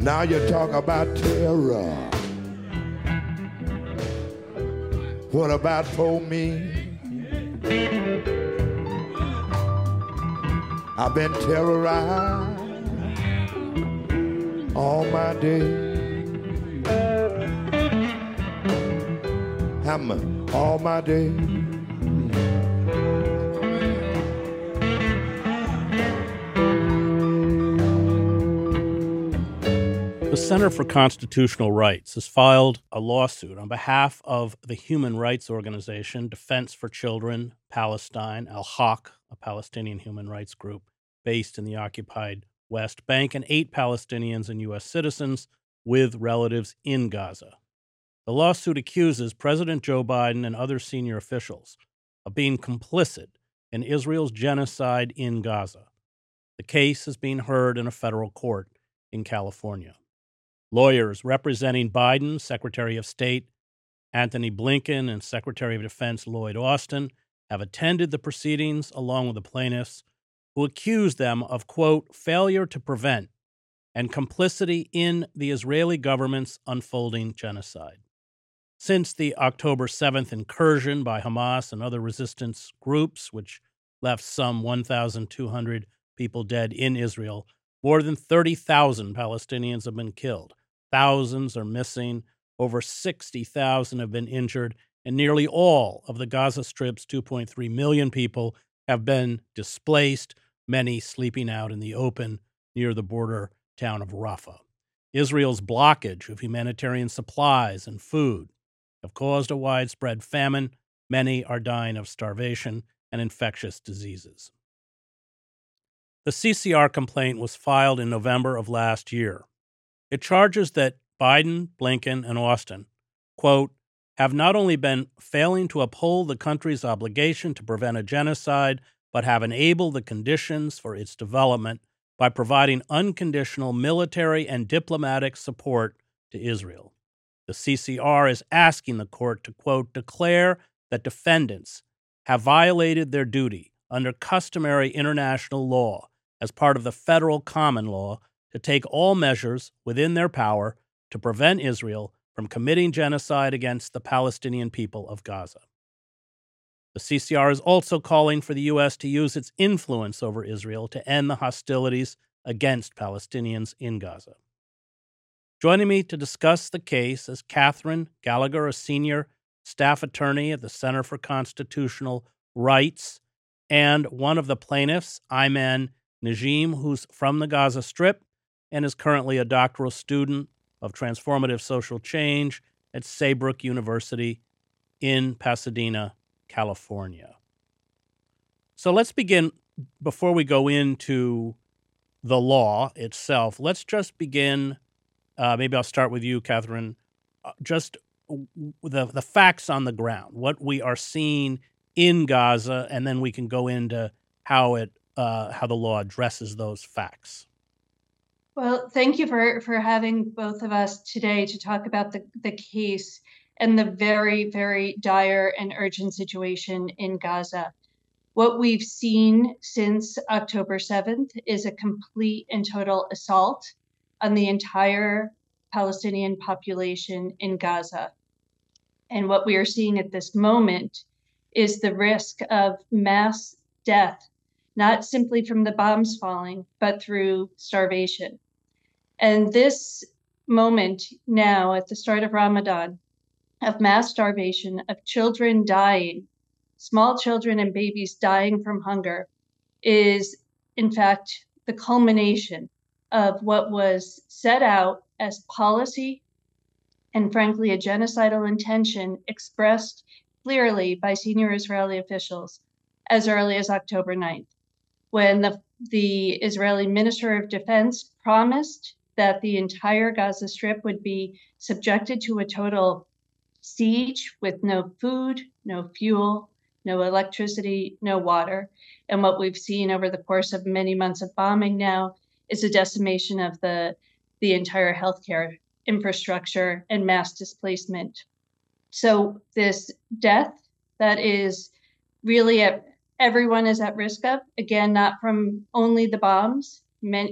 Now you talk about terror. What about for me? I've been terrorized all my day. All my day. The Center for Constitutional Rights has filed a lawsuit on behalf of the human rights organization Defense for Children Palestine, Al-Haq, a Palestinian human rights group based in the occupied West Bank, and 8 Palestinians and U.S. citizens with relatives in Gaza. The lawsuit accuses President Joe Biden and other senior officials of being complicit in Israel's genocide in Gaza. The case is being heard in a federal court in California. Lawyers representing Biden, Secretary of State Antony Blinken, and Secretary of Defense Lloyd Austin have attended the proceedings along with the plaintiffs, who accuse them of, quote, failure to prevent and complicity in the Israeli government's unfolding genocide. Since the October 7th incursion by Hamas and other resistance groups, which left some 1,200 people dead in Israel, more than 30,000 Palestinians have been killed. Thousands are missing, over 60,000 have been injured, and nearly all of the Gaza Strip's 2.3 million people have been displaced, many sleeping out in the open near the border town of Rafah. Israel's blockage of humanitarian supplies and food have caused a widespread famine. Many are dying of starvation and infectious diseases. The CCR complaint was filed in November of last year. It charges that Biden, Blinken, and Austin, quote, have not only been failing to uphold the country's obligation to prevent a genocide, but have enabled the conditions for its development by providing unconditional military and diplomatic support to Israel. The CCR is asking the court to, quote, declare that defendants have violated their duty under customary international law as part of the federal common law to take all measures within their power to prevent Israel from committing genocide against the Palestinian people of Gaza. The CCR is also calling for the U.S. to use its influence over Israel to end the hostilities against Palestinians in Gaza. Joining me to discuss the case is Catherine Gallagher, a senior staff attorney at the Center for Constitutional Rights, and one of the plaintiffs, Ayman Najim, who's from the Gaza Strip and is currently a doctoral student of transformative social change at Saybrook University in Pasadena, California. So let's begin, before we go into the law itself, let's just begin. Maybe I'll start with you, Catherine. Just the facts on the ground, what we are seeing in Gaza, and then we can go into how the law addresses those facts. Well, thank you for having both of us today to talk about the case and the very, very dire and urgent situation in Gaza. What we've seen since October 7th is a complete and total assault on the entire Palestinian population in Gaza. And what we are seeing at this moment is the risk of mass death, not simply from the bombs falling, but through starvation. And this moment now, at the start of Ramadan, of mass starvation, of children dying, small children and babies dying from hunger, is in fact the culmination of what was set out as policy and frankly a genocidal intention expressed clearly by senior Israeli officials as early as October 9th, when the Israeli Minister of Defense promised that the entire Gaza Strip would be subjected to a total siege with no food, no fuel, no electricity, no water. And what we've seen over the course of many months of bombing now is a decimation of the entire healthcare infrastructure and mass displacement. So this death that is really everyone is at risk of, again, not from only the bombs.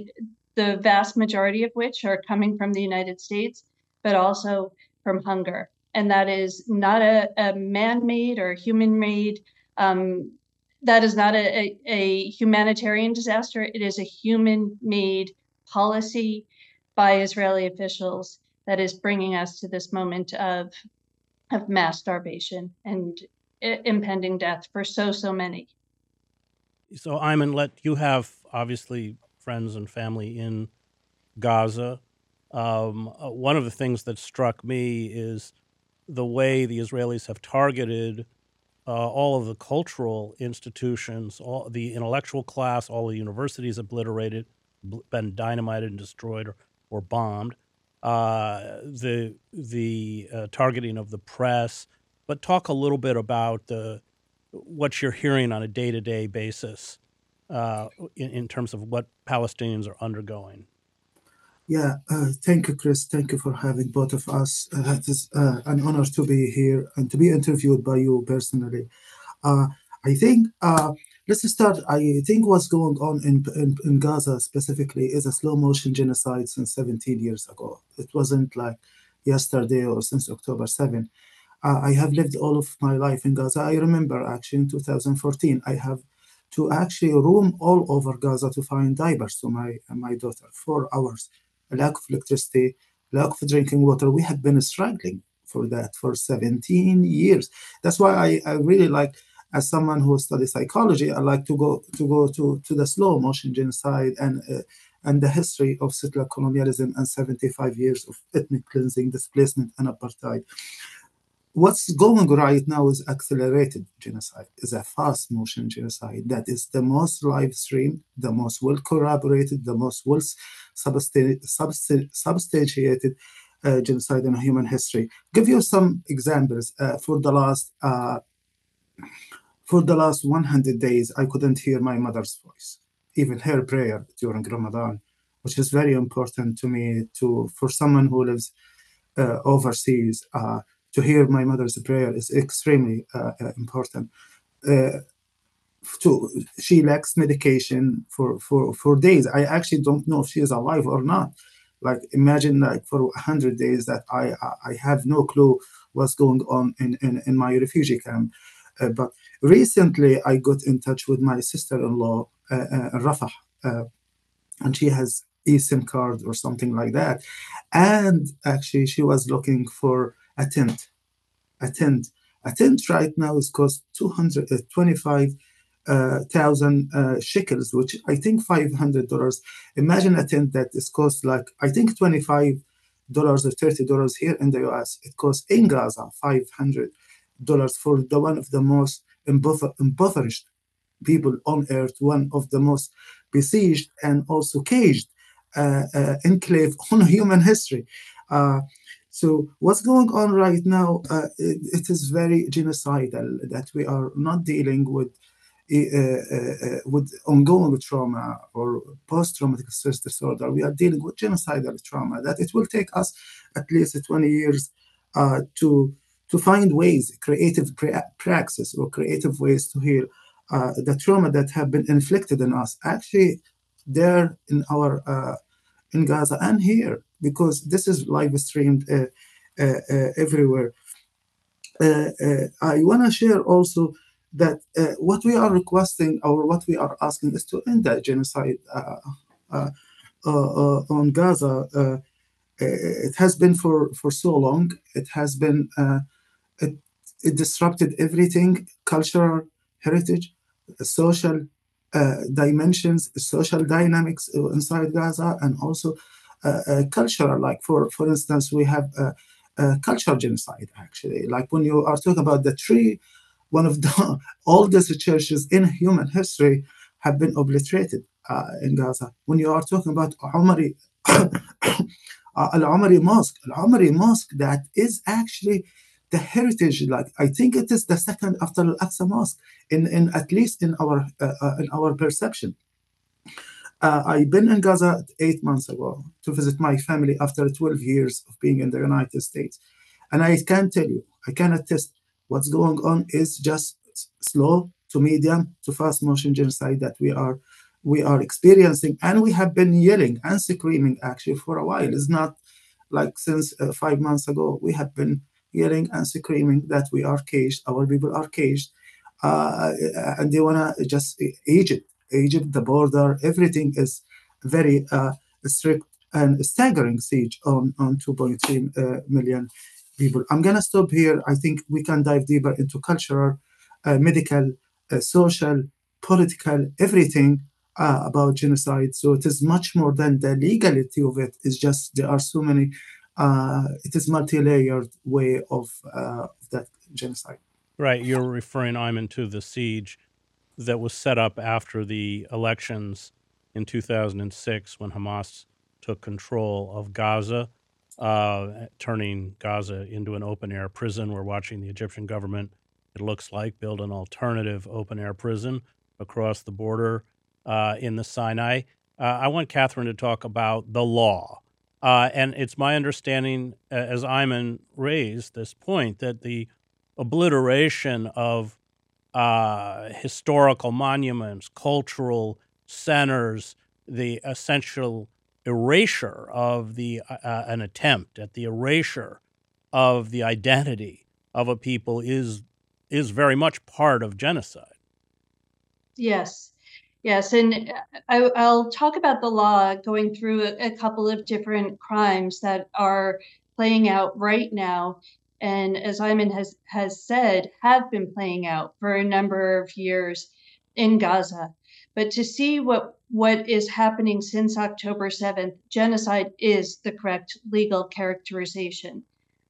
the vast majority of which are coming from the United States, but also from hunger. And that is not a man-made or human-made, that is not a humanitarian disaster. It is a human-made policy by Israeli officials that is bringing us to this moment of mass starvation and impending death for so many. So, Ayman, you have obviously friends and family in Gaza. One of the things that struck me is the way the Israelis have targeted all of the cultural institutions, all the intellectual class, all the universities obliterated, been dynamited and destroyed or bombed. The targeting of the press, but talk a little bit about what you're hearing on a day-to-day basis in terms of what Palestinians are undergoing. Yeah, thank you, Chris. Thank you for having both of us. It is an honor to be here and to be interviewed by you personally. I think let's start. I think what's going on in Gaza specifically is a slow motion genocide since 17 years ago. It wasn't like yesterday or since October 7. I have lived all of my life in Gaza. I remember actually in 2014, I have to actually roam all over Gaza to find diapers to my daughter. 4 hours, a lack of electricity, lack of drinking water. We have been struggling for that for 17 years. That's why I really like, as someone who studies psychology, I like to go to the slow motion genocide and the history of settler colonialism and 75 years of ethnic cleansing, displacement, and apartheid. What's going right now is accelerated genocide, is a fast motion genocide that is the most live streamed, the most well corroborated, the most well substantiated genocide in human history. Give you some examples. For the last 100 days, I couldn't hear my mother's voice, even her prayer during Ramadan, which is very important to me. For someone who lives overseas, to hear my mother's prayer is extremely important. She lacks medication for days. I actually don't know if she is alive or not. Like, imagine, like, for 100 days that I have no clue what's going on in my refugee camp. But recently, I got in touch with my sister-in-law, Rafah, and she has eSIM card or something like that. And actually, she was looking for a tent. A tent right now is cost 225,000 shekels, which I think $500. Imagine a tent that is cost like, I think $25 or $30 here in the US. It costs in Gaza $500 for one of the most impoverished people on earth, one of the most besieged and also caged enclave on human history. So what's going on right now, it is very genocidal, that we are not dealing with ongoing trauma or post-traumatic stress disorder. We are dealing with genocidal trauma, that it will take us at least 20 years to find ways, creative praxis or creative ways to heal the trauma that have been inflicted on us, actually there in Gaza and here, because this is live streamed everywhere. I want to share also that what we are requesting or what we are asking is to end that genocide on Gaza. It has been for so long. It has been, it disrupted everything, cultural heritage, social dimensions, social dynamics inside Gaza, and also cultural. Like for instance, we have cultural genocide. Actually, like when you are talking about the tree, one of the oldest churches in human history have been obliterated in Gaza. When you are talking about Al-Umari Mosque, that is actually the heritage, like I think it is the second after Al-Aqsa Mosque, in at least in our perception. I've been in Gaza 8 months ago to visit my family after 12 years of being in the United States, and I can tell you, I can attest, what's going on is just slow to medium to fast motion genocide that we are we are experiencing, and we have been yelling and screaming actually for a while. It's not like since 5 months ago. We have been yelling and screaming that we are caged, our people are caged, and they want to just Egypt, the border, everything is very strict and staggering siege on 2.3 million people. I'm going to stop here. I think we can dive deeper into cultural, medical, social, political, everything about genocide. So it is much more than the legality of it. It's just there are so many. It is multi-layered way of that genocide. Right. You're referring, Ayman, to the siege that was set up after the elections in 2006 when Hamas took control of Gaza, turning Gaza into an open-air prison. We're watching the Egyptian government, it looks like, build an alternative open-air prison across the border in the Sinai. I want Catherine to talk about the law. And it's my understanding, as Ayman raised this point, that the obliteration of historical monuments, cultural centers, the essential erasure of an attempt at the erasure of the identity of a people is very much part of genocide. Yes, and I'll talk about the law going through a couple of different crimes that are playing out right now, and as Ayman has said, have been playing out for a number of years in Gaza. But to see what is happening since October 7th, genocide is the correct legal characterization.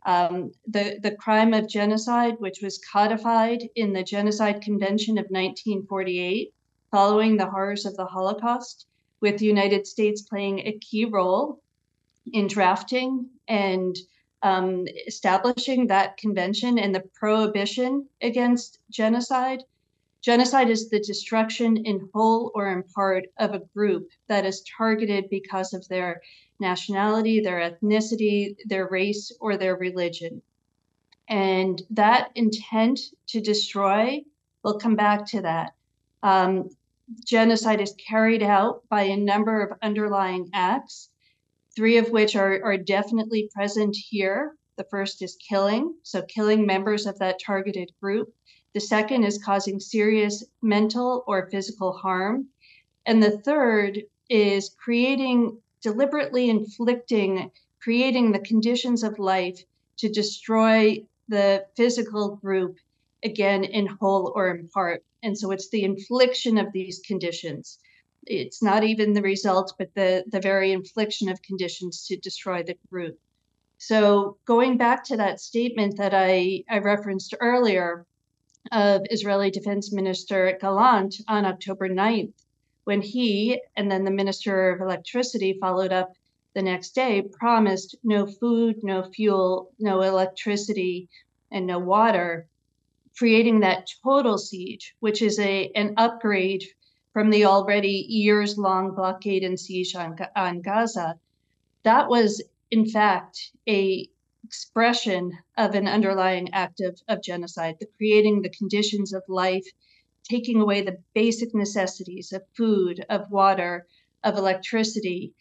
The crime of genocide, which was codified in the Genocide Convention of 1948, following the horrors of the Holocaust, with the United States playing a key role in drafting and establishing that convention and the prohibition against genocide. Genocide is the destruction in whole or in part of a group that is targeted because of their nationality, their ethnicity, their race, or their religion. And that intent to destroy, we'll come back to that. Genocide is carried out by a number of underlying acts, three of which are definitely present here. The first is killing, so killing members of that targeted group. The second is causing serious mental or physical harm. And the third is deliberately creating the conditions of life to destroy the physical group, again, in whole or in part. And so it's the infliction of these conditions. It's not even the result, but the very infliction of conditions to destroy the group. So going back to that statement that I referenced earlier of Israeli Defense Minister Gallant on October 9th, when he and then the Minister of Electricity followed up the next day, promised no food, no fuel, no electricity, and no water, creating that total siege, which is an upgrade from the already years-long blockade and siege on Gaza. That was, in fact, a expression of an underlying act of genocide, the creating the conditions of life, taking away the basic necessities of food, of water, of electricity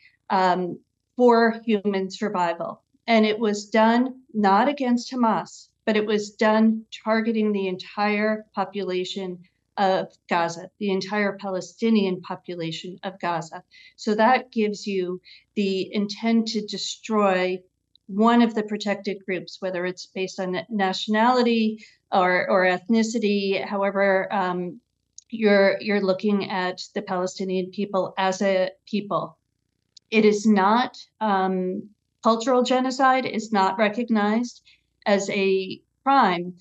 for human survival. And it was done not against Hamas, but it was done targeting the entire population of Gaza, the entire Palestinian population of Gaza. So that gives you the intent to destroy one of the protected groups, whether it's based on nationality or ethnicity, however you're looking at the Palestinian people as a people. It is not cultural genocide is not recognized as a crime.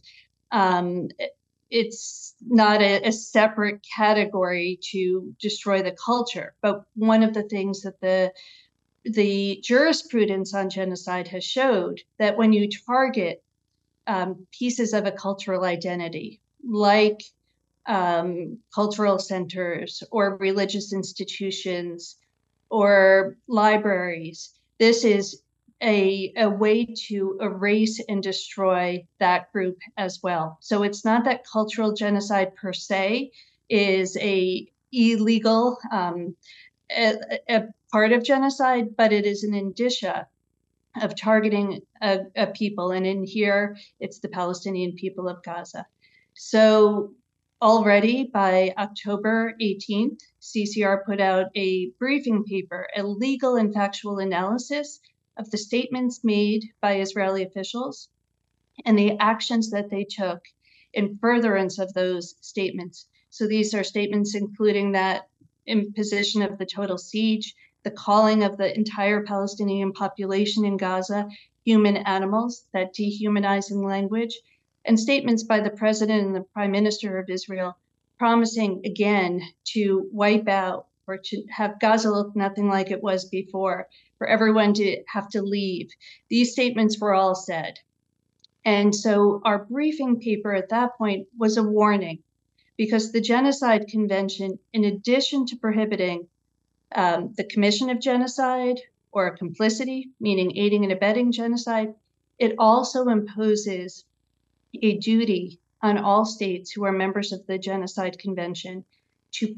It's not a separate category to destroy the culture. But one of the things that the jurisprudence on genocide has showed that when you target pieces of a cultural identity, like cultural centers or religious institutions or libraries, this is a way to erase and destroy that group as well. So it's not that cultural genocide per se is a illegal a part of genocide, but it is an indicia of targeting a people. And in here, it's the Palestinian people of Gaza. So already by October 18th, CCR put out a briefing paper, a legal and factual analysis of the statements made by Israeli officials and the actions that they took in furtherance of those statements. So these are statements including that imposition of the total siege, the calling of the entire Palestinian population in Gaza human animals, that dehumanizing language, and statements by the president and the prime minister of Israel promising again to wipe out or to have Gaza look nothing like it was before, for everyone to have to leave. These statements were all said. And so our briefing paper at that point was a warning, because the Genocide Convention, in addition to prohibiting the commission of genocide or complicity, meaning aiding and abetting genocide, it also imposes a duty on all states who are members of the Genocide Convention to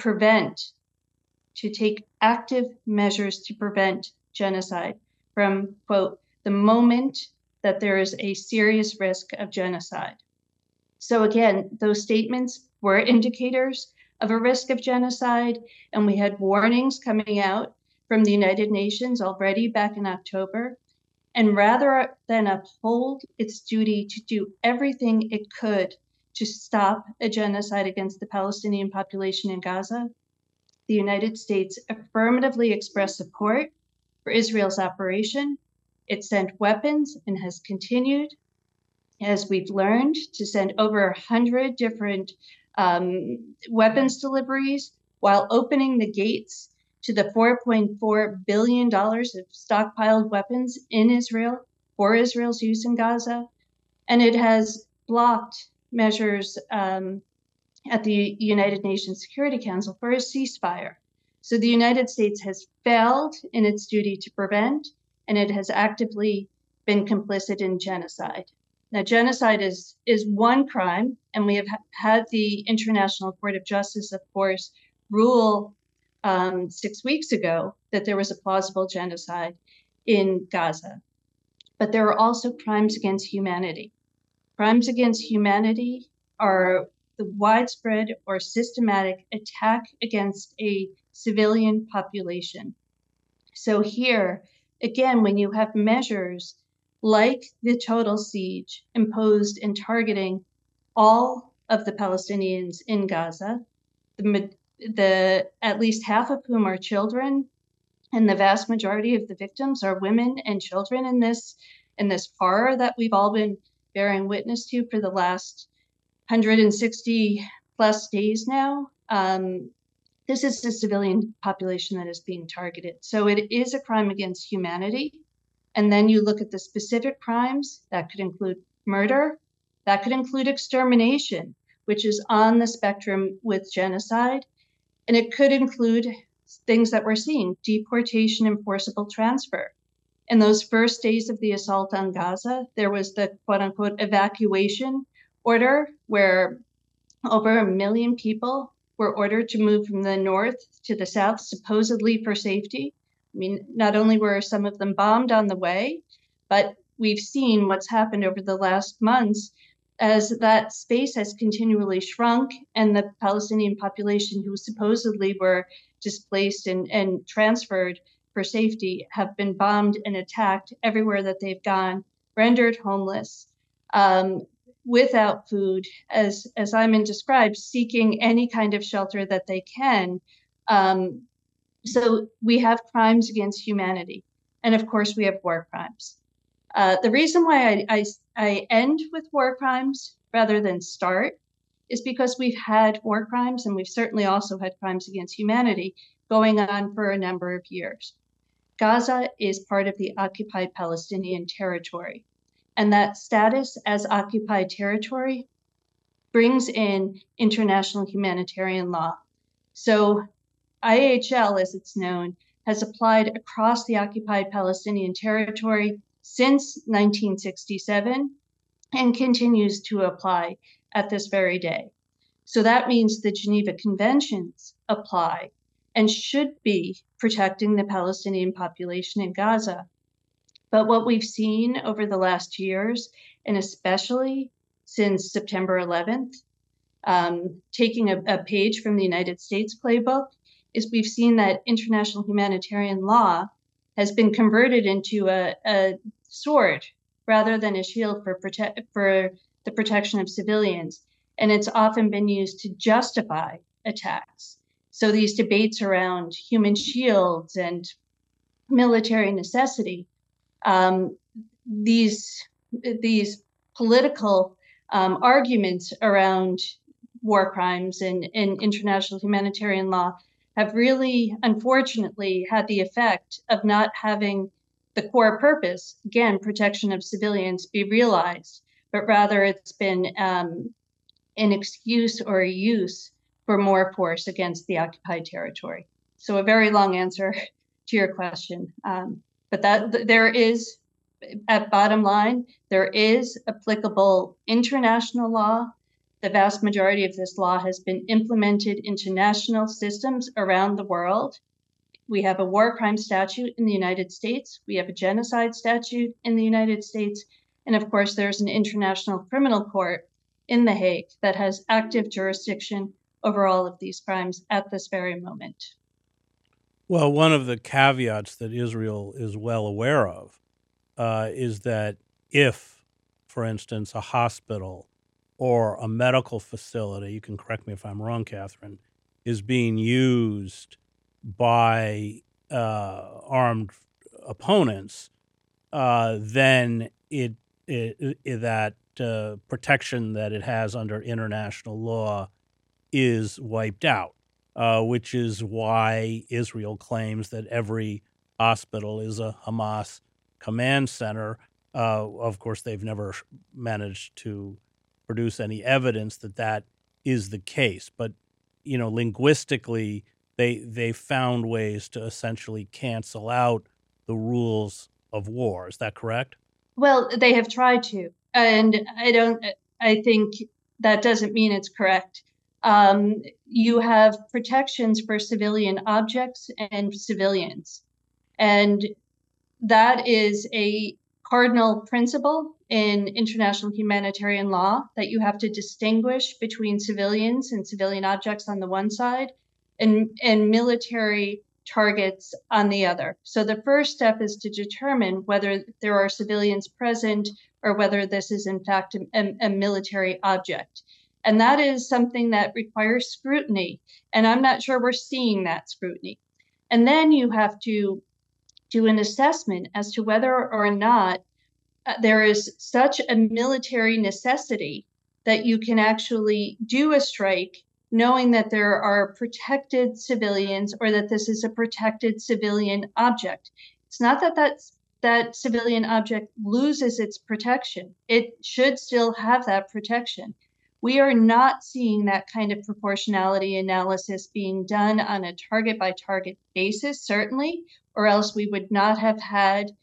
take active measures to prevent genocide from, quote, the moment that there is a serious risk of genocide. So again, those statements were indicators of a risk of genocide, and we had warnings coming out from the United Nations already back in October. And rather than uphold its duty to do everything it could to stop a genocide against the Palestinian population in Gaza, the United States affirmatively expressed support for Israel's operation. It sent weapons and has continued, as we've learned, to send over 100 different weapons deliveries while opening the gates to the $4.4 billion of stockpiled weapons in Israel for Israel's use in Gaza. And it has blocked measures at the United Nations Security Council for a ceasefire. So the United States has failed in its duty to prevent, and it has actively been complicit in genocide. Now, genocide is one crime, and we have had the International Court of Justice, of course, rule 6 weeks ago that there was a plausible genocide in Gaza. But there are also crimes against humanity. Crimes against humanity are the widespread or systematic attack against a civilian population. So here, again, when you have measures like the total siege imposed in targeting all of the Palestinians in Gaza, the at least half of whom are children, and the vast majority of the victims are women and children in this horror that we've all been bearing witness to for the last 160 plus days now. This is the civilian population that is being targeted. So it is a crime against humanity. And then you look at the specific crimes that could include murder, that could include extermination, which is on the spectrum with genocide. And it could include things that we're seeing, deportation and forcible transfer. In those first days of the assault on Gaza, there was the quote unquote evacuation order where over 1 million people were ordered to move from the north to the south, supposedly for safety. I mean, not only were some of them bombed on the way, but we've seen what's happened over the last months as that space has continually shrunk, and the Palestinian population who supposedly were displaced and transferred for safety have been bombed and attacked everywhere that they've gone, rendered homeless, without food, as Ayman described, seeking any kind of shelter that they can. So we have crimes against humanity. And of course, we have war crimes. The reason why I end with war crimes rather than start is because we've had war crimes, and we've certainly also had crimes against humanity going on for a number of years. Gaza is part of the occupied Palestinian territory, and that status as occupied territory brings in international humanitarian law. So IHL, as it's known, has applied across the occupied Palestinian territory since 1967 and continues to apply at this very day. So that means the Geneva Conventions apply and should be protecting the Palestinian population in Gaza. But what we've seen over the last years, and especially since September 11th, taking a page from the United States playbook, is we've seen that international humanitarian law has been converted into a sword rather than a shield for the protection of civilians. And it's often been used to justify attacks. So these debates around human shields and military necessity, these political arguments around war crimes and international humanitarian law have really, unfortunately, had the effect of not having the core purpose, again, protection of civilians, be realized, but rather it's been an excuse or a use for more force against the occupied territory. So a very long answer to your question. But that there is, at bottom line, there is applicable international law. The vast majority of this law has been implemented into national systems around the world. We have a war crime statute in the United States. We have a genocide statute in the United States. And of course, there's an international criminal court in The Hague that has active jurisdiction over all of these crimes at this very moment. Well, one of the caveats that Israel is well aware of is that if, for instance, a hospital or a medical facility, you can correct me if I'm wrong, Catherine, is being used by armed opponents, then that protection that it has under international law is wiped out, which is why Israel claims that every hospital is a Hamas command center. Of course, they've never managed to produce any evidence that that is the case. But, you know, linguistically, they found ways to essentially cancel out the rules of war. Is that correct? Well, they have tried to, and I think that doesn't mean it's correct. You have protections for civilian objects and civilians, and that is a cardinal principle in international humanitarian law, that you have to distinguish between civilians and civilian objects on the one side and military targets on the other. So the first step is to determine whether there are civilians present or whether this is in fact a military object. And that is something that requires scrutiny. And I'm not sure we're seeing that scrutiny. And then you have to do an assessment as to whether or not there is such a military necessity that you can actually do a strike knowing that there are protected civilians or that this is a protected civilian object. It's not that civilian object loses its protection. It should still have that protection. We are not seeing that kind of proportionality analysis being done on a target by target basis, certainly, or else we would not have had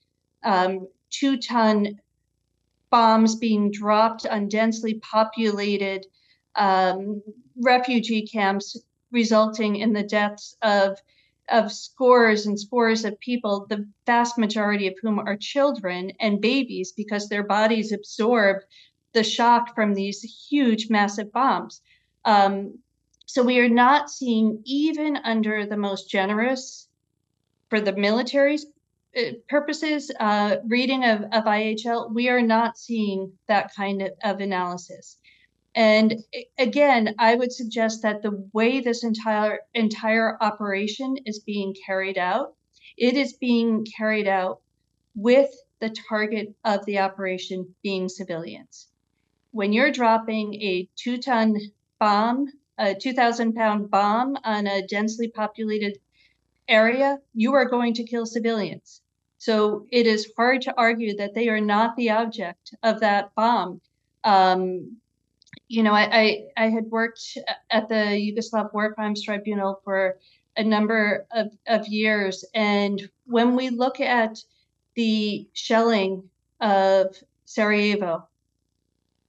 2-ton bombs being dropped on densely populated refugee camps, resulting in the deaths of scores and scores of people, the vast majority of whom are children and babies, because their bodies absorb the shock from these huge, massive bombs. So we are not seeing, even under the most generous, for the military's purposes, reading of IHL, we are not seeing that kind of analysis. And again, I would suggest that the way this entire operation is being carried out, it is being carried out with the target of the operation being civilians. When you're dropping a 2-ton bomb, a 2,000-pound bomb on a densely populated area, you are going to kill civilians. So it is hard to argue that they are not the object of that bomb. You know, I had worked at the Yugoslav War Crimes Tribunal for a number of years. And when we look at the shelling of Sarajevo,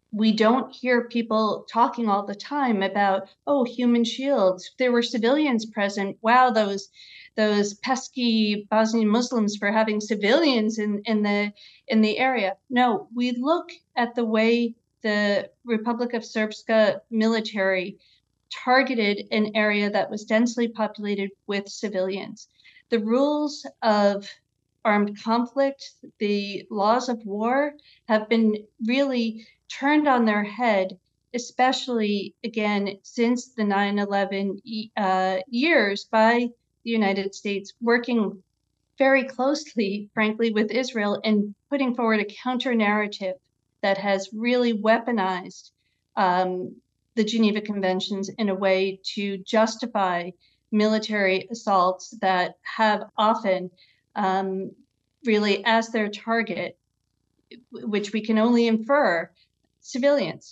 we don't hear people talking all the time about, oh, human shields. There were civilians present. Wow, those pesky Bosnian Muslims for having civilians in the area. No, we look at the way the Republic of Srpska military targeted an area that was densely populated with civilians. The rules of armed conflict, the laws of war have been really turned on their head, especially again since the 9/11 years by the United States, working very closely, frankly, with Israel and putting forward a counter narrative that has really weaponized the Geneva Conventions in a way to justify military assaults that have often really as their target, which we can only infer, civilians.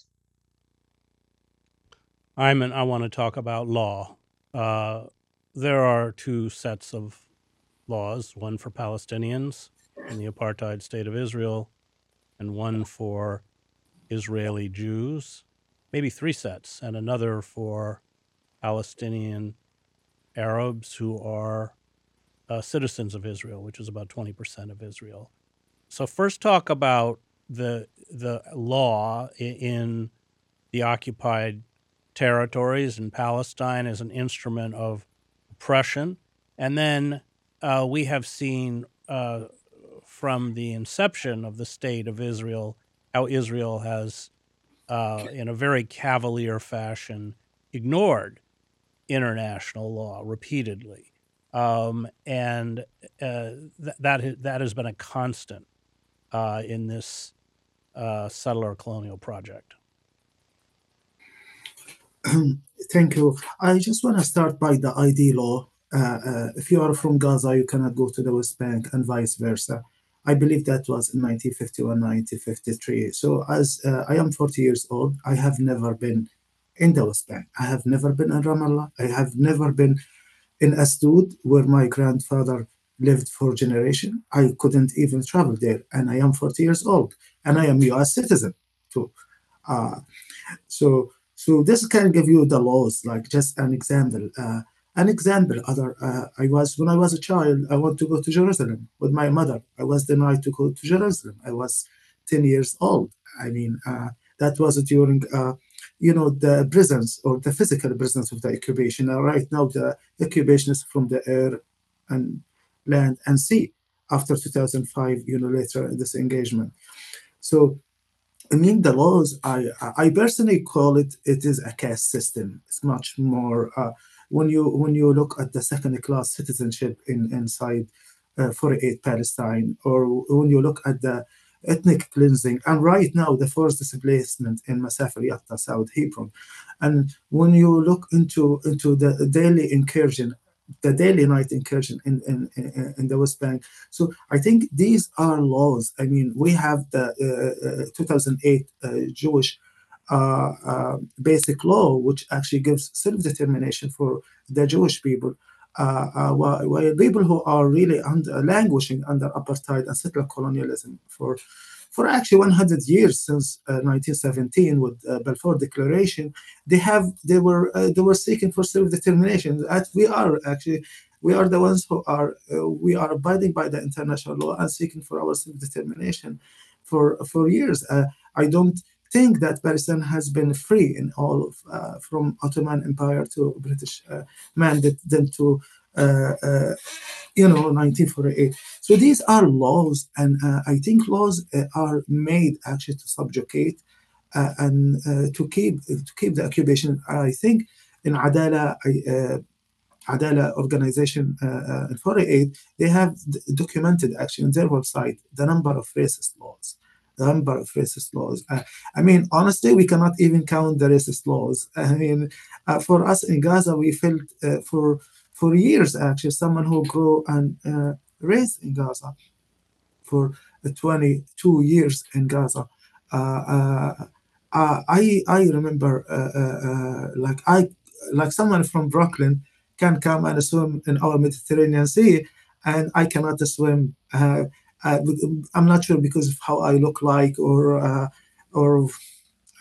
I want to talk about law. There are two sets of laws, one for Palestinians in the apartheid state of Israel and one for Israeli Jews, maybe three sets, and another for Palestinian Arabs who are citizens of Israel, which is about 20% of Israel. So first talk about the law in the occupied territories in Palestine as an instrument of oppression. And then we have seen from the inception of the state of Israel how Israel has, in a very cavalier fashion, ignored international law repeatedly. And that has been a constant in this settler colonial project. Thank you. I just want to start by the ID law. If you are from Gaza, you cannot go to the West Bank and vice versa. I believe that was in 1951, 1953. So as I am 40 years old, I have never been in the West Bank. I have never been in Ramallah. I have never been in Asdod, where my grandfather lived for generations. I couldn't even travel there, and I am 40 years old, and I am U.S. citizen too. So this can give you the laws, like just an example. When I was a child, I want to go to Jerusalem with my mother. I was denied to go to Jerusalem. I was 10 years old. I mean, that was during, the presence or the physical presence of the occupation. Right now, the occupation is from the air and land and sea after 2005, later this engagement. So, I mean, the laws, I personally call it is a caste system. It's much more, when you look at the second-class citizenship inside 48 Palestine, or when you look at the ethnic cleansing, and right now the forced displacement in Masafer Yatta, South Hebron, and when you look into the daily incursion, the daily night incursion in the West Bank. So I think these are laws. I mean, we have the 2008 Jewish basic law, which actually gives self-determination for the Jewish people, while people who are really languishing under apartheid and settler colonialism for actually 100 years since 1917 with Balfour Declaration, they were seeking for self-determination. We are the ones who are we are abiding by the international law and seeking for our self-determination for years. I don't think that Palestine has been free in all of from Ottoman Empire to British mandate, then to 1948. So these are laws, and I think laws are made actually to subjugate and to keep the occupation. I think in Adala organization in 48, they have documented actually on their website the number of racist laws. I mean, honestly, we cannot even count the racist laws. I mean, for us in Gaza, we felt for years, actually, someone who grew and raised in Gaza for 22 years in Gaza. I remember like someone from Brooklyn can come and swim in our Mediterranean Sea, and I cannot swim. I'm not sure because of how I look like or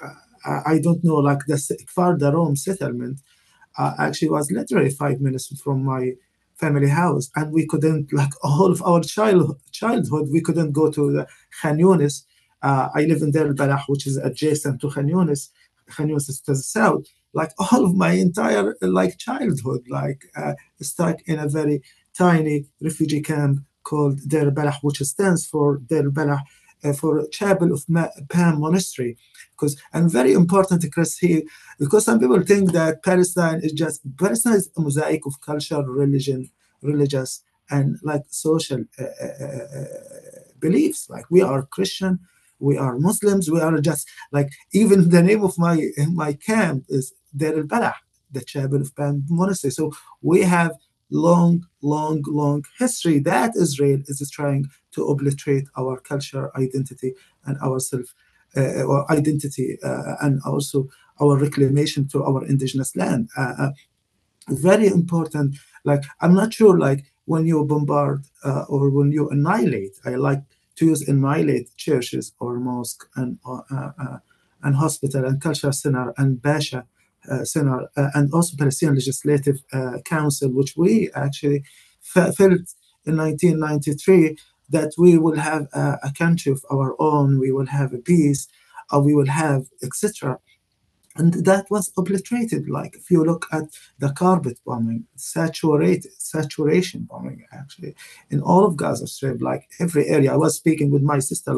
I don't know, like the Kfar Darom settlement actually was literally 5 minutes from my family house, and we couldn't, like all of our childhood, we couldn't go to the Khan Yunis. I live in Deir al-Balah, which is adjacent to Khan Yunis. Khan Yunis is to the south. Like all of my entire like childhood, like stuck in a very tiny refugee camp called Deir al-Balah, which stands for Deir al-Balah, for Chapel of Pam Monastery. And very important, Chris, here, because some people think that Palestine is a mosaic of culture, religion, religious, and like social beliefs. Like we are Christian, we are Muslims, we are just like, even the name of my camp is Deir al-Balah, the Chapel of Pam Monastery. So we have long history that Israel is trying to obliterate our culture, identity, and our or identity, and also our reclamation to our indigenous land. Very important. Like, I'm not sure, like, when you bombard or when you annihilate, I like to use annihilate churches or mosque and hospital and cultural center and Basha Center, and also Palestinian Legislative Council, which we actually felt in 1993 that we will have a country of our own, we will have a peace, we will have, etc. And that was obliterated. Like if you look at the carpet bombing, saturation bombing, actually, in all of Gaza Strip, like every area. I was speaking with my sister,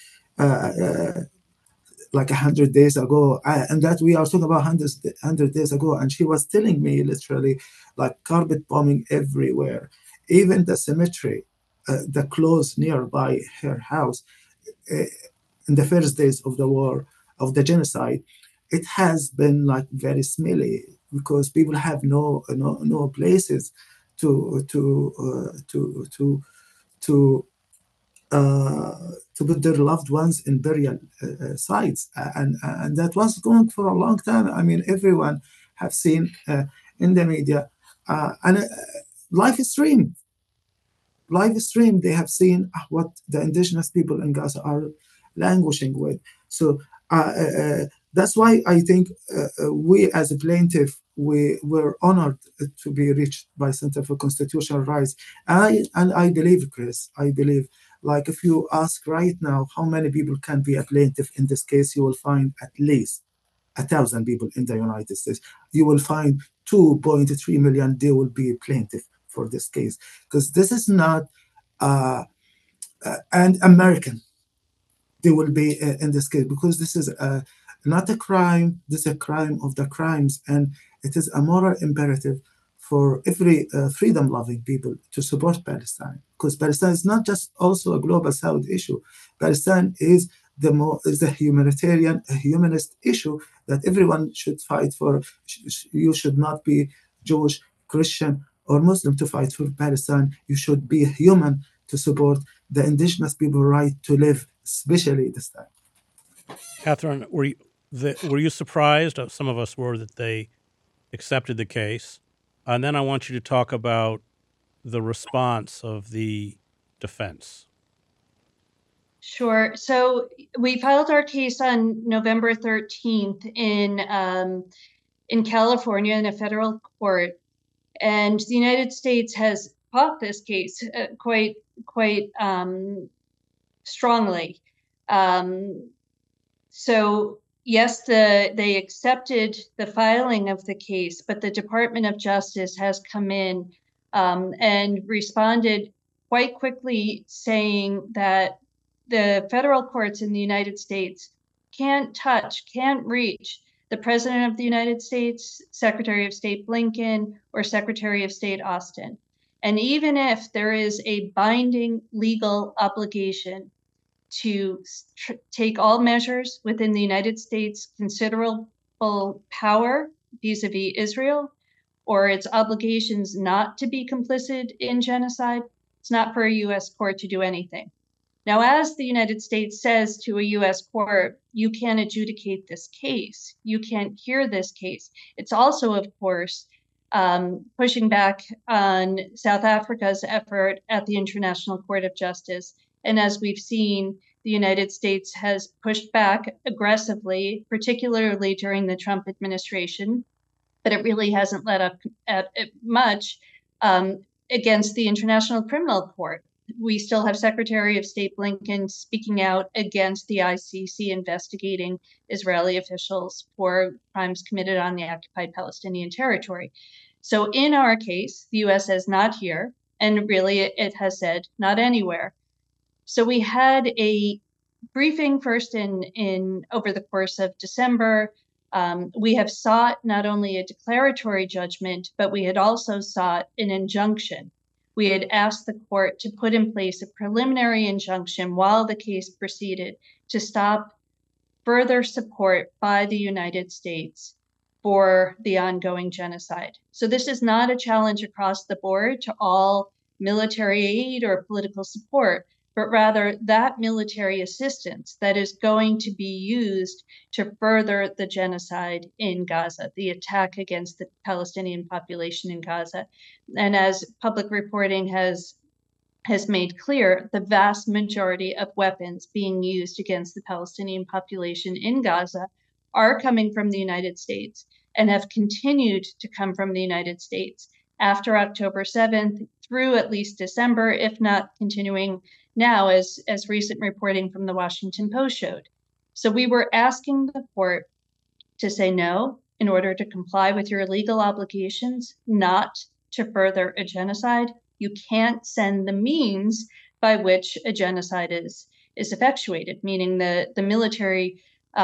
like 100 days ago, and that we are talking about 100 days ago, and she was telling me literally like carpet bombing everywhere, even the cemetery, the close nearby her house, in the first days of the war, of the genocide, it has been like very smelly because people have no places to put their loved ones in burial sites, and that was going for a long time. I mean, everyone have seen in the media, and live stream. They have seen what the indigenous people in Gaza are languishing with. So that's why I think we, as a plaintiff, we were honored to be reached by Center for Constitutional Rights. And I believe, Chris, like if you ask right now how many people can be a plaintiff in this case, you will find at least 1,000 people in the United States. You will find 2.3 million, they will be plaintiff for this case, because this is not an American. They will be in this case because this is not a crime. This is a crime of the crimes, and it is a moral imperative for every freedom-loving people to support Palestine, because Palestine is not just also a global South issue. Palestine is the humanitarian, humanist issue that everyone should fight for. You should not be Jewish, Christian, or Muslim to fight for Palestine. You should be human to support the indigenous people's right to live, especially this time. Catherine, were you surprised? Some of us were that they accepted the case. And then I want you to talk about the response of the defense. Sure. So we filed our case on November 13th in California in a federal court, and the United States has fought this case quite strongly. So yes, they accepted the filing of the case, but the Department of Justice has come in and responded quite quickly, saying that the federal courts in the United States can't reach the President of the United States, Secretary of State Blinken, or Secretary of State Austin. And even if there is a binding legal obligation to take all measures within the United States' considerable power vis-a-vis Israel, or its obligations not to be complicit in genocide, it's not for a U.S. court to do anything. Now, as the United States says to a U.S. court, you can't adjudicate this case, you can't hear this case. It's also, of course, pushing back on South Africa's effort at the International Court of Justice. And as we've seen, the United States has pushed back aggressively, particularly during the Trump administration, but it really hasn't let up at much against the International Criminal Court. We still have Secretary of State Blinken speaking out against the ICC investigating Israeli officials for crimes committed on the occupied Palestinian territory. So in our case, the U.S. says not here, and really it has said not anywhere. So we had a briefing first in over the course of December. We have sought not only a declaratory judgment, but we had also sought an injunction. We had asked the court to put in place a preliminary injunction while the case proceeded to stop further support by the United States for the ongoing genocide. So this is not a challenge across the board to all military aid or political support, but rather that military assistance that is going to be used to further the genocide in Gaza, the attack against the Palestinian population in Gaza. And as public reporting has made clear, the vast majority of weapons being used against the Palestinian population in Gaza are coming from the United States and have continued to come from the United States after October 7th through at least December, if not continuing now, as recent reporting from the Washington Post showed. So we were asking the court to say no in order to comply with your legal obligations, not to further a genocide. You can't send the means by which a genocide is effectuated, meaning the military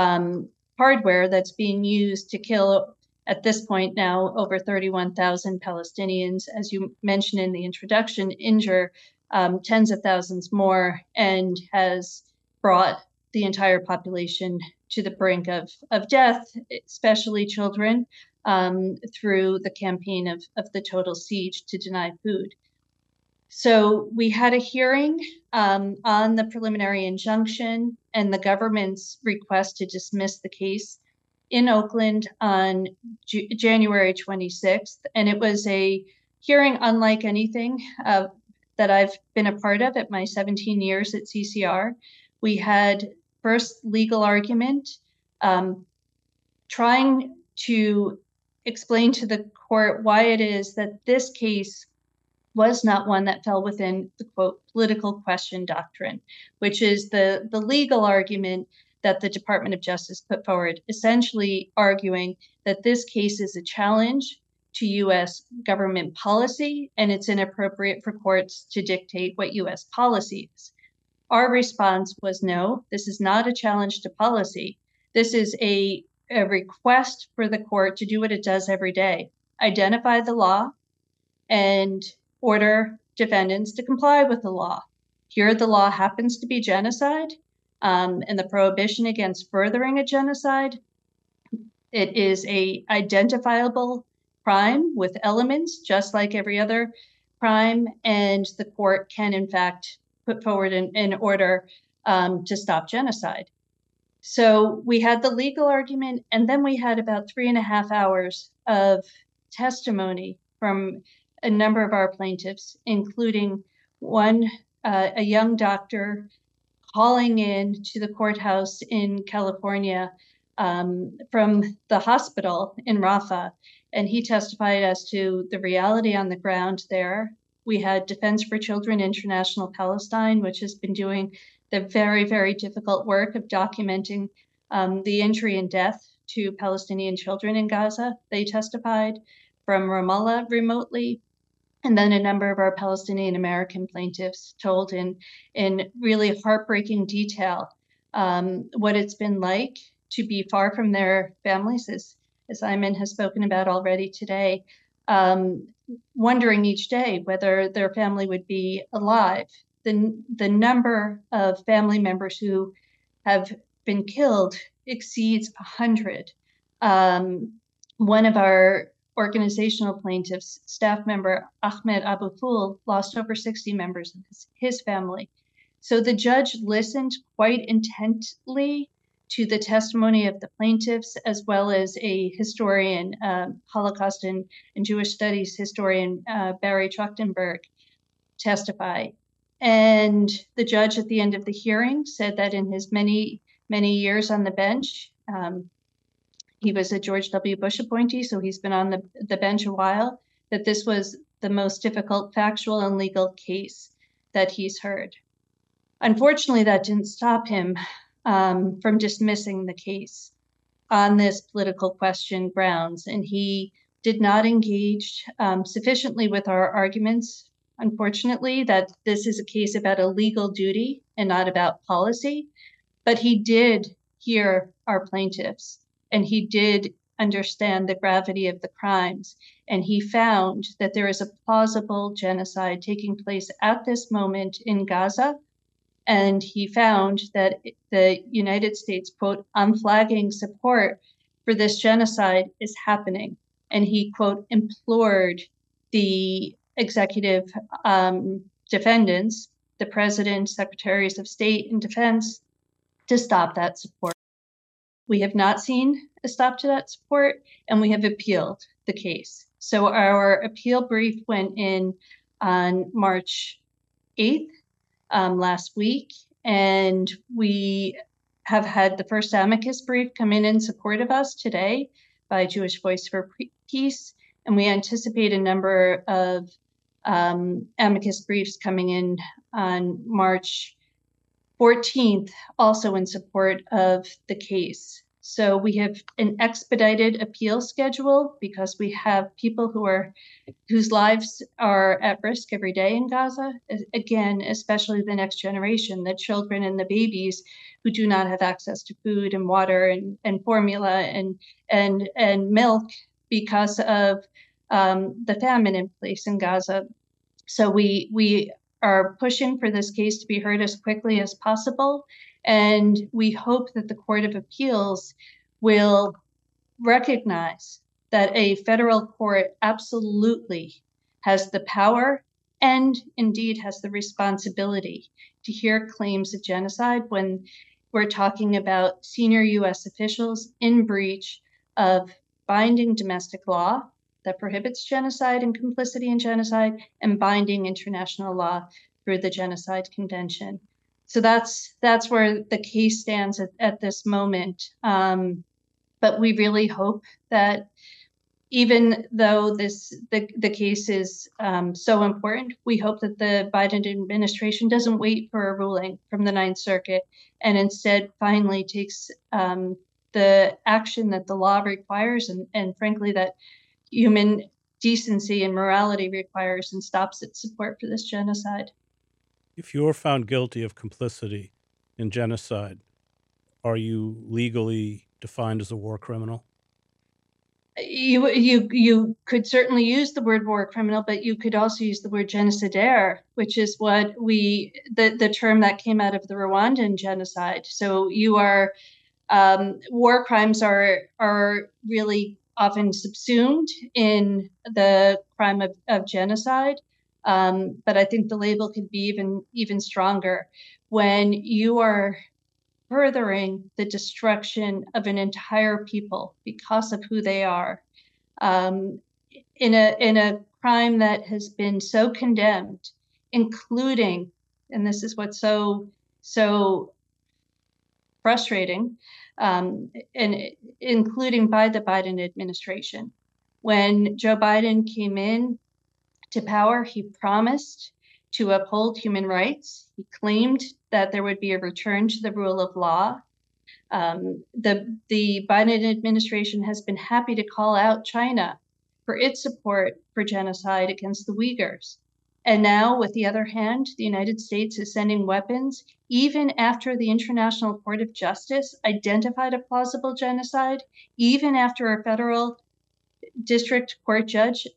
hardware that's being used to kill, at this point now, over 31,000 Palestinians, as you mentioned in the introduction, injure tens of thousands more, and has brought the entire population to the brink of death, especially children, through the campaign of the total siege to deny food. So we had a hearing on the preliminary injunction and the government's request to dismiss the case in Oakland on January 26th. And it was a hearing unlike anything that I've been a part of at my 17 years at CCR. We had first legal argument, trying to explain to the court why it is that this case was not one that fell within the, quote, political question doctrine, which is the legal argument that the Department of Justice put forward, essentially arguing that this case is a challenge to U.S. government policy, and it's inappropriate for courts to dictate what U.S. policy is. Our response was no, this is not a challenge to policy. This is a request for the court to do what it does every day, identify the law and order defendants to comply with the law. Here, the law happens to be genocide, and the prohibition against furthering a genocide. It is a identifiable crime with elements, just like every other crime, and the court can, in fact, put forward an order to stop genocide. So we had the legal argument, and then we had about 3.5 hours of testimony from a number of our plaintiffs, including one, a young doctor calling in to the courthouse in California from the hospital in Rafah, and he testified as to the reality on the ground there. We had Defense for Children International Palestine, which has been doing the very, very difficult work of documenting the injury and death to Palestinian children in Gaza. They testified from Ramallah remotely. And then a number of our Palestinian American plaintiffs told in really heartbreaking detail what it's been like to be far from their families, as Ayman has spoken about already today, wondering each day whether their family would be alive. The number of family members who have been killed exceeds 100. One of our organizational plaintiffs, staff member Ahmed Abuful, lost over 60 members of his family. So the judge listened quite intently to the testimony of the plaintiffs, as well as a historian, Holocaust and Jewish studies historian, Barry Trachtenberg, testify. And the judge at the end of the hearing said that in his many, many years on the bench, he was a George W. Bush appointee, so he's been on the bench a while, that this was the most difficult factual and legal case that he's heard. Unfortunately, that didn't stop him from dismissing the case on this political question grounds, and he did not engage sufficiently with our arguments, unfortunately, that this is a case about a legal duty and not about policy. But he did hear our plaintiffs, and he did understand the gravity of the crimes, and he found that there is a plausible genocide taking place at this moment in Gaza. And he found that the United States, quote, unflagging support for this genocide is happening. And he, quote, implored the executive defendants, the president, secretaries of state and defense, to stop that support. We have not seen a stop to that support, and we have appealed the case. So our appeal brief went in on March 8th. Last week, and we have had the first amicus brief come in support of us today by Jewish Voice for Peace, and we anticipate a number of amicus briefs coming in on March 14th, also in support of the case. So we have an expedited appeal schedule because we have people whose lives are at risk every day in Gaza. Again, especially the next generation, the children and the babies who do not have access to food and water and formula and milk because of the famine in place in Gaza. So we are pushing for this case to be heard as quickly as possible. And we hope that the Court of Appeals will recognize that a federal court absolutely has the power and indeed has the responsibility to hear claims of genocide when we're talking about senior U.S. officials in breach of binding domestic law that prohibits genocide and complicity in genocide and binding international law through the Genocide Convention. So that's where the case stands at this moment. But we really hope that even though the case is so important, we hope that the Biden administration doesn't wait for a ruling from the Ninth Circuit and instead finally takes the action that the law requires and frankly, that human decency and morality requires and stops its support for this genocide. If you're found guilty of complicity in genocide, are you legally defined as a war criminal? You could certainly use the word war criminal, but you could also use the word genocidaire, which is what the term that came out of the Rwandan genocide. So you are war crimes are really often subsumed in the crime of genocide. But I think the label could be even stronger when you are furthering the destruction of an entire people because of who they are, in a crime that has been so condemned, including, and this is what's so frustrating, and including by the Biden administration. When Joe Biden came in to power, he promised to uphold human rights. He claimed that there would be a return to the rule of law. The Biden administration has been happy to call out China for its support for genocide against the Uyghurs. And now, with the other hand, the United States is sending weapons, even after the International Court of Justice identified a plausible genocide, even after a federal district court judge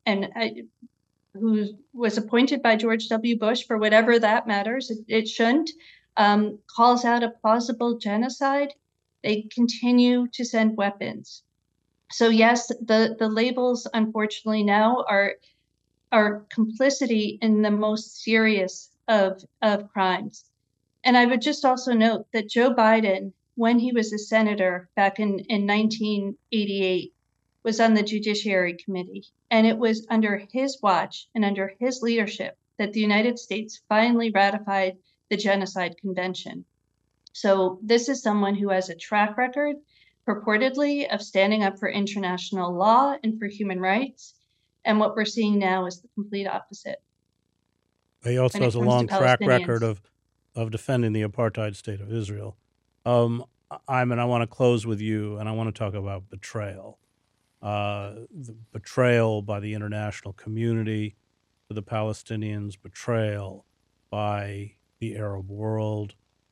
who was appointed by George W. Bush, for whatever that matters, it shouldn't, calls out a plausible genocide, they continue to send weapons. So yes, the labels, unfortunately, now are complicity in the most serious of crimes. And I would just also note that Joe Biden, when he was a senator back in 1988, was on the Judiciary Committee. And it was under his watch and under his leadership that the United States finally ratified the Genocide Convention. So this is someone who has a track record, purportedly, of standing up for international law and for human rights. And what we're seeing now is the complete opposite. He also when it has a comes to long track record Palestinians. of defending the apartheid state of Israel. Ayman, I want to close with you, and I want to talk about betrayal. The betrayal by the international community to the Palestinians, betrayal by the Arab world.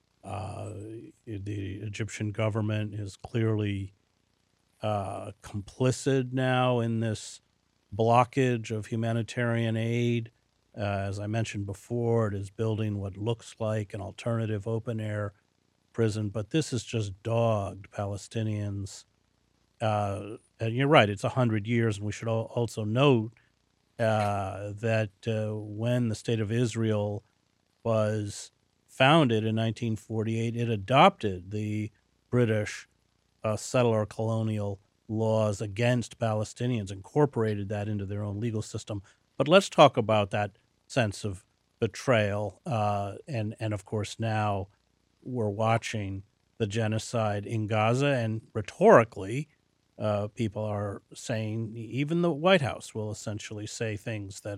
The Egyptian government is clearly complicit now in this blockage of humanitarian aid. As I mentioned before, it is building what looks like an alternative open-air prison, but this has just dogged Palestinians. And you're right, it's 100 years, and we should also note that when the State of Israel was founded in 1948, it adopted the British settler colonial laws against Palestinians, incorporated that into their own legal system. But let's talk about that sense of betrayal. And of course, now we're watching the genocide in Gaza, and rhetorically, people are saying, even the White House will essentially say things that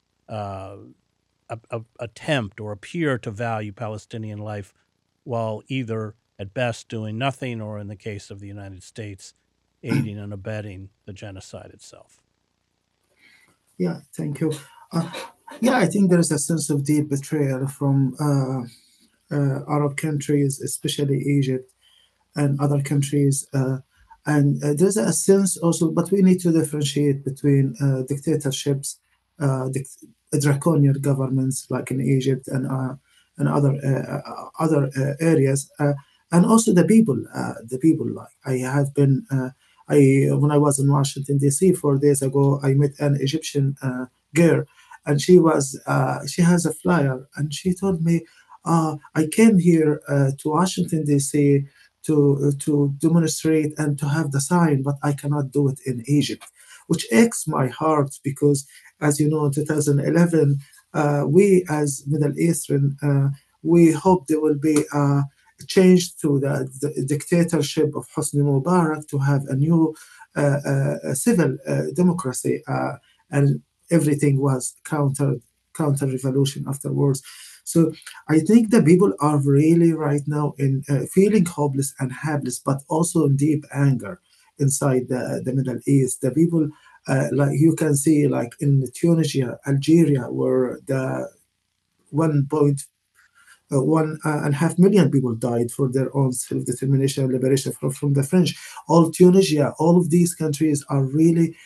attempt or appear to value Palestinian life, while either at best doing nothing, or in the case of the United States, aiding and abetting the genocide itself. Yeah, thank you. Yeah, I think there is a sense of deep betrayal from Arab countries, especially Egypt and other countries. And there's a sense also, but we need to differentiate between dictatorships, draconian governments like in Egypt and other areas, and also the people. Like I have been. When I was in Washington D.C. 4 days ago, I met an Egyptian girl, and she has a flyer, and she told me, "I came here to Washington D.C. to demonstrate and to have the sign, but I cannot do it in Egypt," which aches my heart because, as you know, in 2011, we as Middle Eastern, we hope there will be change to the dictatorship of Hosni Mubarak to have a new civil democracy, and everything was counter revolution afterwards. So I think the people are really right now in feeling hopeless and helpless, but also in deep anger inside the Middle East. The people, like you can see, like in Tunisia, Algeria, where the 1.5 million people died for their own self-determination and liberation from the French. All Tunisia, all of these countries are really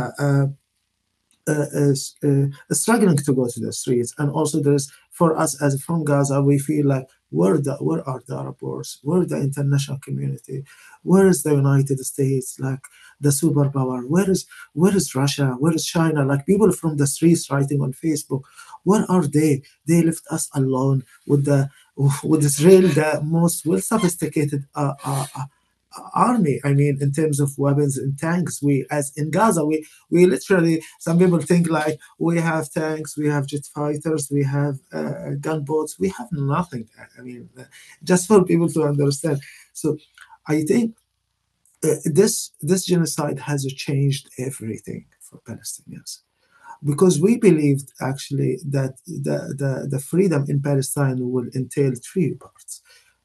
struggling to go to the streets. And also there's, for us as from Gaza, we feel like, where are the Arab wars? Where the international community? Where is the United States, like the superpower? Where is Russia? Where is China? Like people from the streets writing on Facebook, where are they? They left us alone with Israel, the most well sophisticated army. I mean, in terms of weapons and tanks, we, as in Gaza, we literally, some people think like we have tanks, we have jet fighters, we have gunboats. We have nothing. I mean, just for people to understand. So I think this genocide has changed everything for Palestinians, because we believed actually that the freedom in Palestine will entail three parts.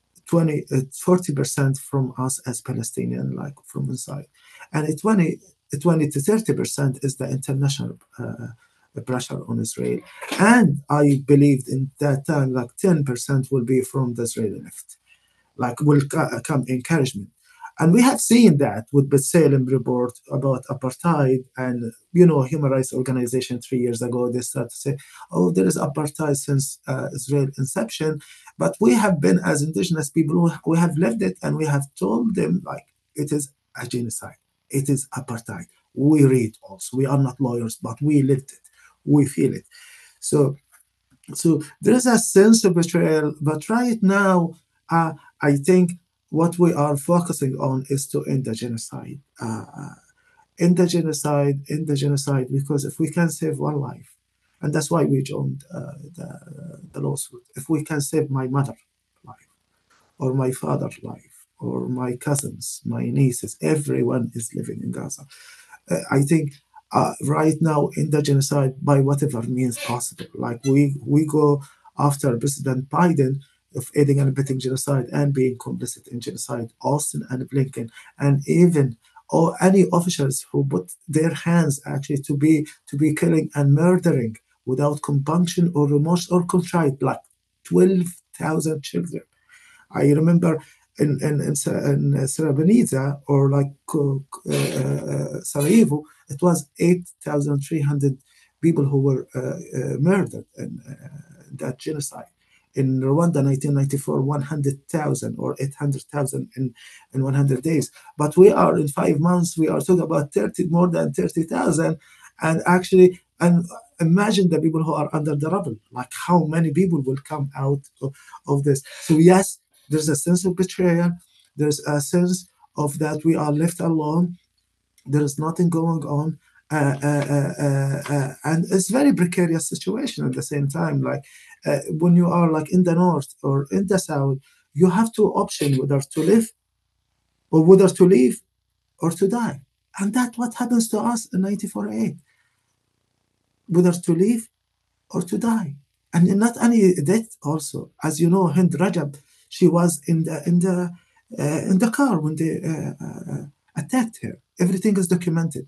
40% from us as Palestinian, like from inside, and 20 to 30% is the international pressure on Israel. And I believed in that time, like 10% will be from the Israeli left, like will come encouragement. And we have seen that with B'Tselem report about apartheid, and human rights organization 3 years ago, they started to say, oh, there is apartheid since Israel inception. But we have been, as indigenous people, we have lived it, and we have told them like it is a genocide, it is apartheid. We read also, we are not lawyers, but we lived it, we feel it. So there is a sense of betrayal. But right now, I think what we are focusing on is to end the genocide. End the genocide, because if we can save one life, And that's why we joined the lawsuit. If we can save my mother's life, or my father's life, or my cousins, my nieces, everyone is living in Gaza. I think right now in the genocide by whatever means possible. Like we go after President Biden of aiding and abetting genocide and being complicit in genocide, Austin and Blinken, and even or any officials who put their hands actually to be killing and murdering without compunction or remorse or contrite, like 12,000 children. I remember in Srebrenica or like Sarajevo, it was 8,300 people who were murdered in that genocide. In Rwanda, 1994, 100,000 or 800,000 in 100 days. But we are in 5 months, we are talking about more than 30,000. And actually, and imagine the people who are under the rubble, like how many people will come out of this. So yes, there's a sense of betrayal. There's a sense of that we are left alone. There is nothing going on. And it's very precarious situation at the same time. Like when you are like in the north or in the south, you have two options, whether to live or whether to leave or to die. And that's what happens to us in 1948. Whether to live or to die. And not only death also. As you know, Hind Rajab, she was in the car when they attacked her. Everything is documented.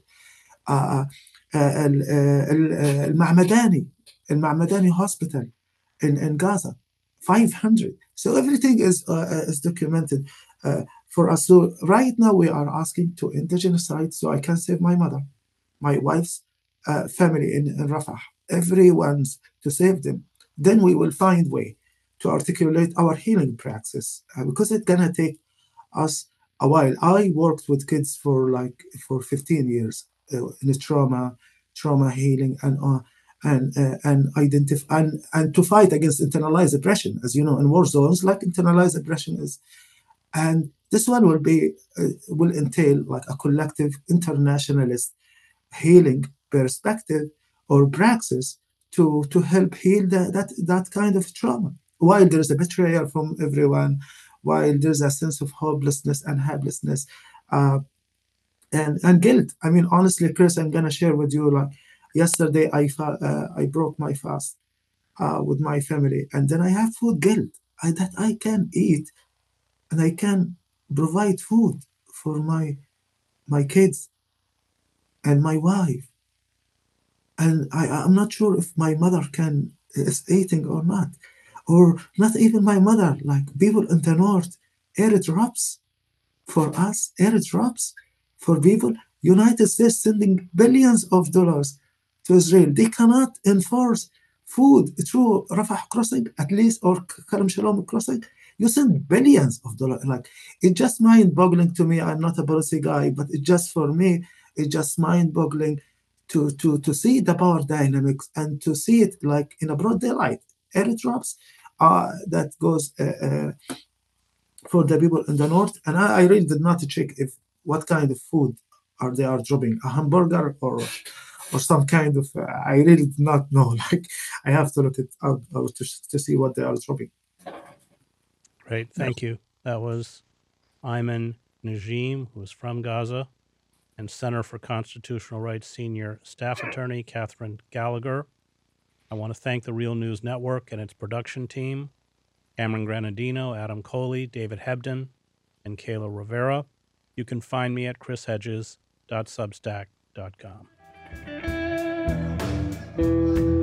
المعمداني hospital in Gaza, 500. So everything is documented for us. So right now we are asking to end the genocide so I can save my mother, my wife's family in Rafah, everyone's to save them. Then we will find way to articulate our healing praxis because it's gonna take us a while. I worked with kids for 15 years in trauma healing and identify and to fight against internalized aggression, as you know, in war zones, like internalized aggression is, and this one will entail like a collective internationalist healing perspective or praxis to help heal that kind of trauma. While there is a betrayal from everyone, while there's a sense of hopelessness and helplessness, and guilt. I mean, honestly, Chris, I'm gonna share with you. Like yesterday, I broke my fast with my family, and then I have food guilt that I can eat, and I can provide food for my kids and my wife, and I'm not sure if my mother is eating or not, or not even my mother. Like people in the north, airdrops for us, airdrops for people. United States sending billions of dollars to Israel. They cannot enforce food through Rafah crossing, at least, or Kerem Shalom crossing. You send billions of dollars. Like it's just mind-boggling to me. I'm not a policy guy, but it just for me, it's just mind-boggling to see the power dynamics and to see it like in a broad daylight. Airdrops that goes for the people in the north, and I really did not check what kind of food they are dropping, a hamburger or some kind of. I really did not know. Like I have to look it up to see what they are dropping. Great, thank you. That was Ayman Najim, who is from Gaza, and Center for Constitutional Rights Senior Staff Attorney Catherine Gallagher. I want to thank the Real News Network and its production team, Cameron Granadino, Adam Coley, David Hebden, and Kayla Rivera. You can find me at chrishedges.substack.com.